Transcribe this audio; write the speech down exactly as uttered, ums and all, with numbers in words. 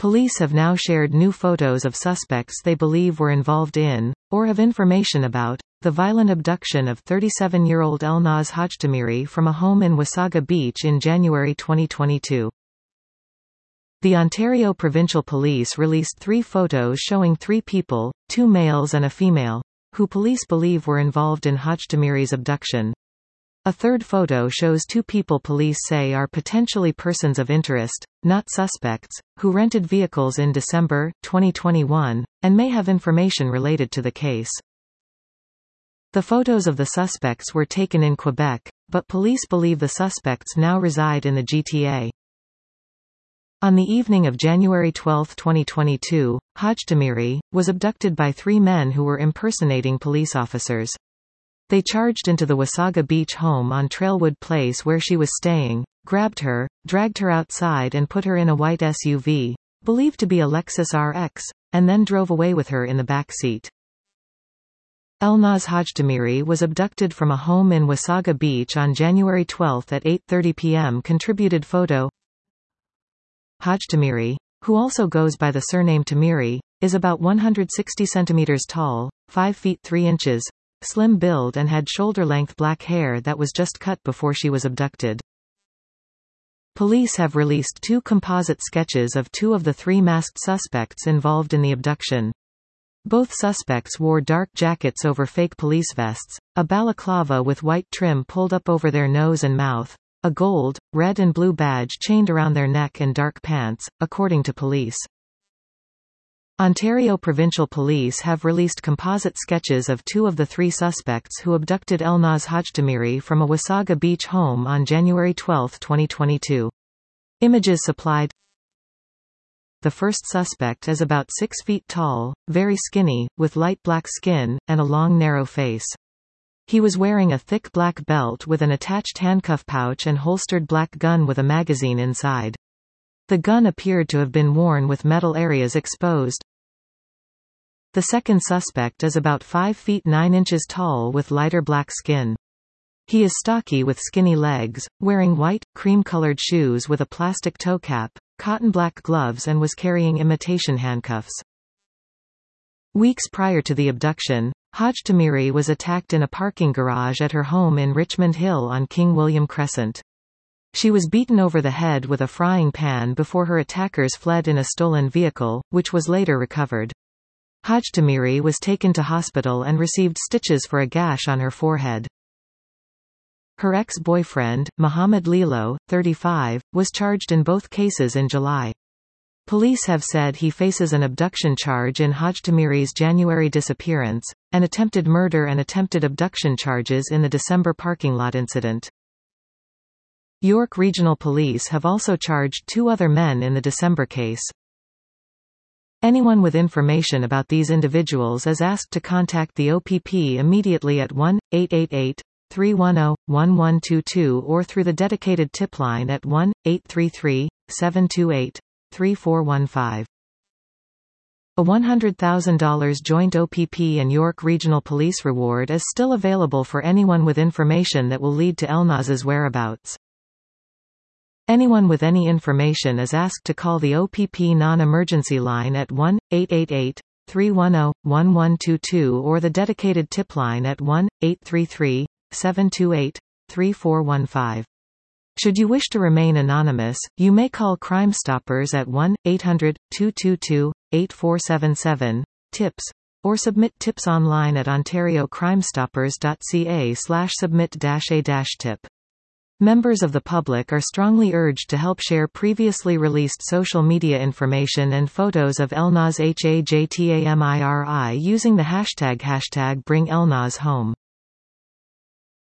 Police have now shared new photos of suspects they believe were involved in, or have information about, the violent abduction of thirty-seven-year-old Elnaz Hajtamiri from a home in Wasaga Beach in January twenty twenty-two. The Ontario Provincial Police released three photos showing three people, two males and a female, who police believe were involved in Hajtamiri's abduction. A third photo shows two people police say are potentially persons of interest, not suspects, who rented vehicles in December twenty twenty-one, and may have information related to the case. The photos of the suspects were taken in Quebec, but police believe the suspects now reside in the G T A. On the evening of January twelfth twenty twenty-two, Hajtamiri was abducted by three men who were impersonating police officers. They charged into the Wasaga Beach home on Trailwood Place where she was staying, grabbed her, dragged her outside and put her in a white S U V, believed to be a Lexus R X, and then drove away with her in the back seat. Elnaz Hajtamiri was abducted from a home in Wasaga Beach on January twelfth at eight thirty p m Contributed photo. Hajtamiri, who also goes by the surname Tamiri, is about one hundred sixty centimeters tall, five feet three inches, slim build and had shoulder-length black hair that was just cut before she was abducted. Police have released two composite sketches of two of the three masked suspects involved in the abduction. Both suspects wore dark jackets over fake police vests, a balaclava with white trim pulled up over their nose and mouth, a gold, red and blue badge chained around their neck and dark pants, according to police. Ontario Provincial Police have released composite sketches of two of the three suspects who abducted Elnaz Hajtamiri from a Wasaga Beach home on January twelfth twenty twenty-two. Images supplied. The first suspect is about six feet tall, very skinny, with light black skin, and a long narrow face. He was wearing a thick black belt with an attached handcuff pouch and holstered black gun with a magazine inside. The gun appeared to have been worn with metal areas exposed. The second suspect is about five feet nine inches tall with lighter black skin. He is stocky with skinny legs, wearing white, cream-colored shoes with a plastic toe cap, cotton black gloves and was carrying imitation handcuffs. Weeks prior to the abduction, Hajtamiri was attacked in a parking garage at her home in Richmond Hill on King William Crescent. She was beaten over the head with a frying pan before her attackers fled in a stolen vehicle, which was later recovered. Hajtamiri was taken to hospital and received stitches for a gash on her forehead. Her ex-boyfriend, Mohammed Lilo, thirty-five, was charged in both cases in July. Police have said he faces an abduction charge in Hajtamiri's January disappearance, and attempted murder and attempted abduction charges in the December parking lot incident. York Regional Police have also charged two other men in the December case. Anyone with information about these individuals is asked to contact the O P P immediately at one eight eight eight, three one zero, one one two two or through the dedicated tip line at one eight three three, seven two eight, three four one five. A one hundred thousand dollars joint O P P and York Regional Police reward is still available for anyone with information that will lead to Elnaz's whereabouts. Anyone with any information is asked to call the O P P non-emergency line at one eight eight eight, three one zero, one one two two or the dedicated tip line at one eight three three, seven two eight, three four one five. Should you wish to remain anonymous, you may call Crime Stoppers at one eight hundred, two two two, eight four seven seven, tips, or submit tips online at ontario crime stoppers dot c a slash submit dash a dash tip. Members of the public are strongly urged to help share previously released social media information and photos of Elnaz Hajtamiri using the hashtag hashtag Bring Elnaz Home.